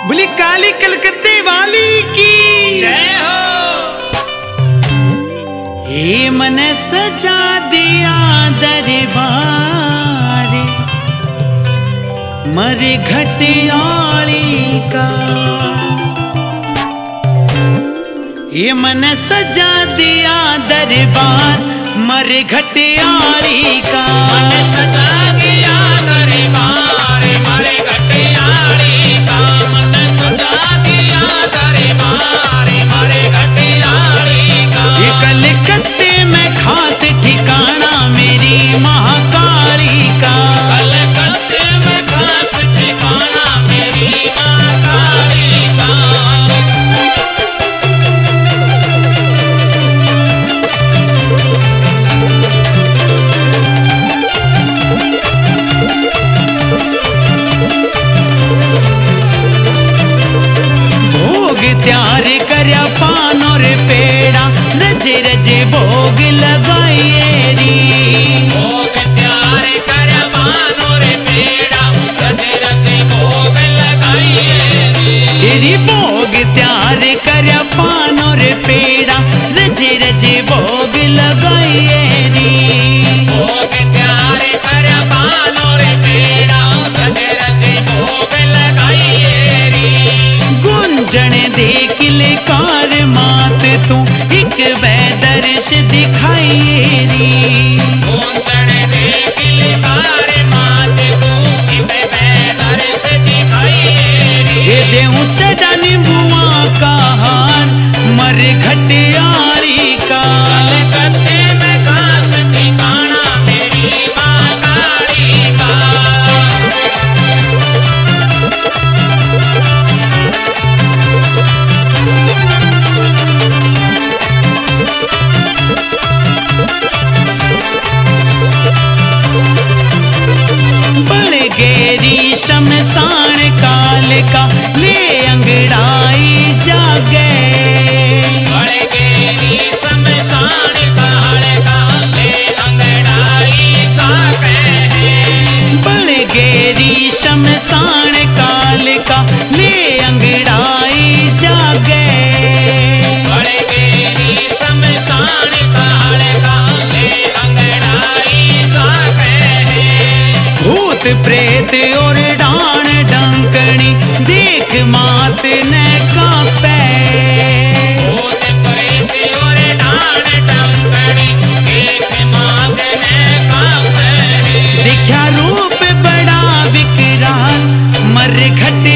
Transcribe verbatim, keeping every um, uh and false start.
बोली काली कलकत्ते वाली की जय हो। हे मन सजा दिया दरबार मरे घटियाली का। ये मन सजा दिया दरबार मरे घटियाली का। मन सजा दिया दरबार मरे घटियाली का। मन सजा दिया दरबार मरे घटियाली का। ये कलकत्ते में खास ठिकाना मेरी महाकाली का। कलकत्ते में खास ठिकाना मेरी महाकाली का। त्यार करया पान और पेड़ा रजे रजे भोग लगाइए री। भोग त्यार करया पान और पेड़ा रजे रजे भोग लगाइए री। री भोग त्यार करया पान और पेड़ा रजे रजे भोग लगाइए री। भोग त्यार करया पान और पेड़ा रजे रजे भोग लगाइए री। गुंजन दे किलकार मात तू एक वैदर्श दिखाइए री। गुंजन दे किलकार मात तू एक वैदर्श दिखाइए री। ये देऊं चढ़न बुआ का हार मर घटियाली का। कलकत्ते में खास ठिकाना मेरी महाकाली का। शमशान काल का ले अंगड़ाई जागे। बड़े गेरी शमशान काल का ले अंगड़ाई जागे। बड़े गेरी शमशान काल का ले अंगड़ाई जागे। बड़े गेरी शमशान काल का ले अंगड़ाई जागे। भूत प्रेत और डाण डंकनी देख मात ने कांपे। भूत प्रेत और डाण डंकनी देख मात ने कांपे। दिखा रूप बड़ा विकराल मर घट